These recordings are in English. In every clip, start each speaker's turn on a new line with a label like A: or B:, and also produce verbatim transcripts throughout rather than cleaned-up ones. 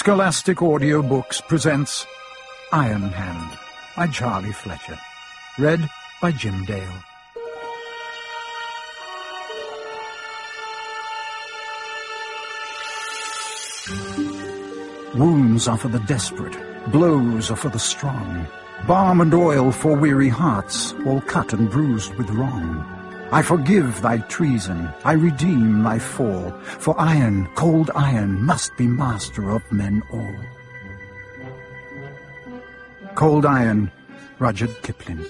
A: Scholastic Audiobooks presents Iron Hand by Charlie Fletcher. Read by Jim Dale. Wounds are for the desperate, blows are for the strong. Balm and oil for weary hearts, all cut and bruised with wrong. I forgive thy treason, I redeem thy fall, for iron, cold iron, must be master of men all. Cold Iron, Rudyard Kipling.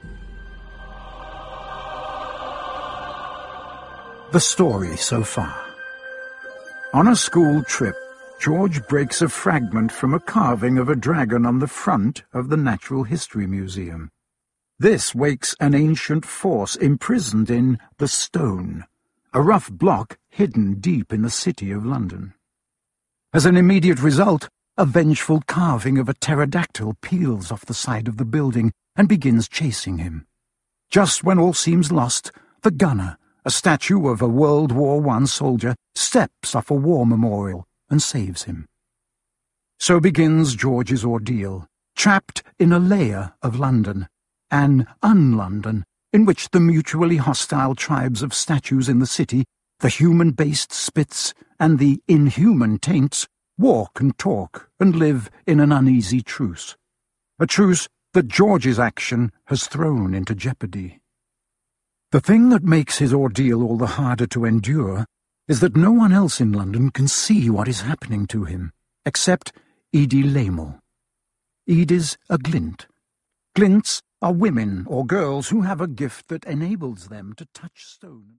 A: The story so far. On a school trip, George breaks a fragment from a carving of a dragon on the front of the Natural History Museum. This wakes an ancient force imprisoned in the Stone, a rough block hidden deep in the city of London. As an immediate result, a vengeful carving of a pterodactyl peels off the side of the building and begins chasing him. Just when all seems lost, the gunner, a statue of a World War One soldier, steps off a war memorial and saves him. So begins George's ordeal, trapped in a layer of London, an un-London, in which the mutually hostile tribes of statues in the city, the human-based spits, and the inhuman taints, walk and talk and live in an uneasy truce. A truce that George's action has thrown into jeopardy. The thing that makes his ordeal all the harder to endure is that no one else in London can see what is happening to him, except Edie Laymore. Edie's a glint. Glints are women or girls who have a gift that enables them to touch stone.